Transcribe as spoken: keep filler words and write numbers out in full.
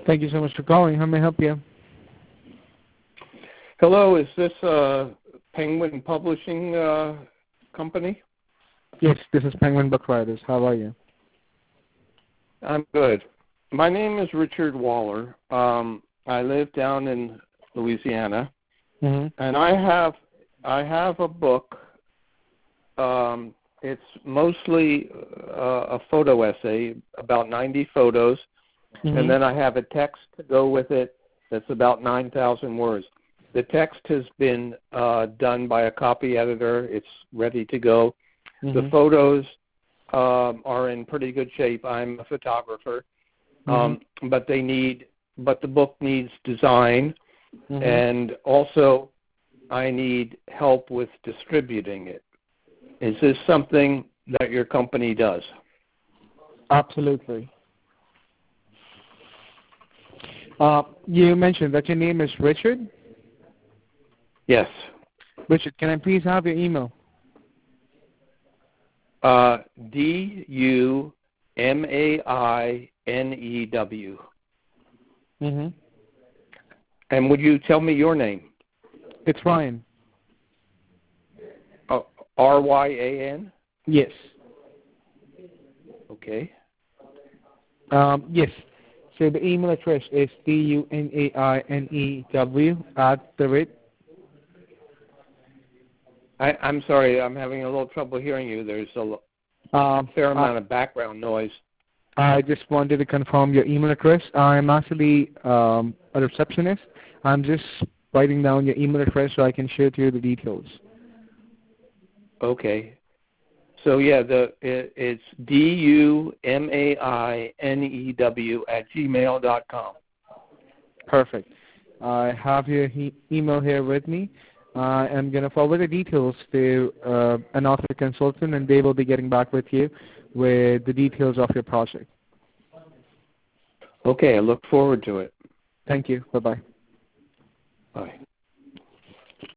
Thank you so much for calling. How may I help you? Hello, is this uh, Penguin Publishing uh, Company? Yes, this is Penguin Book Writers. How are you? I'm good. My name is Richard Waller. Um, I live down in Louisiana, Mm-hmm. and I have I have a book. Um, it's mostly uh, a photo essay, about ninety photos, Mm-hmm. and then I have a text to go with it that's about nine thousand words. The text has been uh, done by a copy editor. It's ready to go. Mm-hmm. The photos um, are in pretty good shape. I'm a photographer, um, mm-hmm. but they need, but the book needs design, Mm-hmm. and also I need help with distributing it. Is this something that your company does? Absolutely. Uh, you mentioned that your name is Richard. Yes. Richard, can I please have your email? Uh, D U M A I N E W. Mm-hmm. And would you tell me your name? It's Ryan. Uh, R Y A N? Yes. Okay. Um, yes. So the email address is D U N A I N E W at the rate. I, I'm sorry, I'm having a little trouble hearing you. There's a Um, fair amount I, of background noise. I just wanted to confirm your email address. I'm actually um, a receptionist. I'm just writing down your email address so I can share to you the details. Okay. So yeah, the it, it's D U M A I N E W at gmail dot com. Perfect. I have your he- email here with me. I am going to forward the details to uh, an author consultant, and they will be getting back with you with the details of your project. Okay, I look forward to it. Thank you. Bye-bye. Bye.